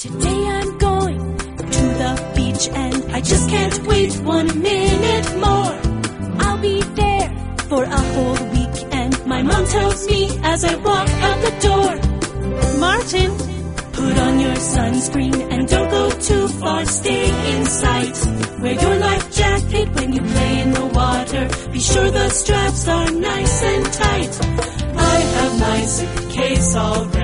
Today I'm going to the beach and I just can't wait 1 minute more. I'll be there for a whole week and my mom tells me as I walk out the door, Martin, put on your sunscreen and don't go too far, stay in sight. Wear your life jacket when you play in the water. Be sure the straps are nice and tight. I have my suitcase all ready.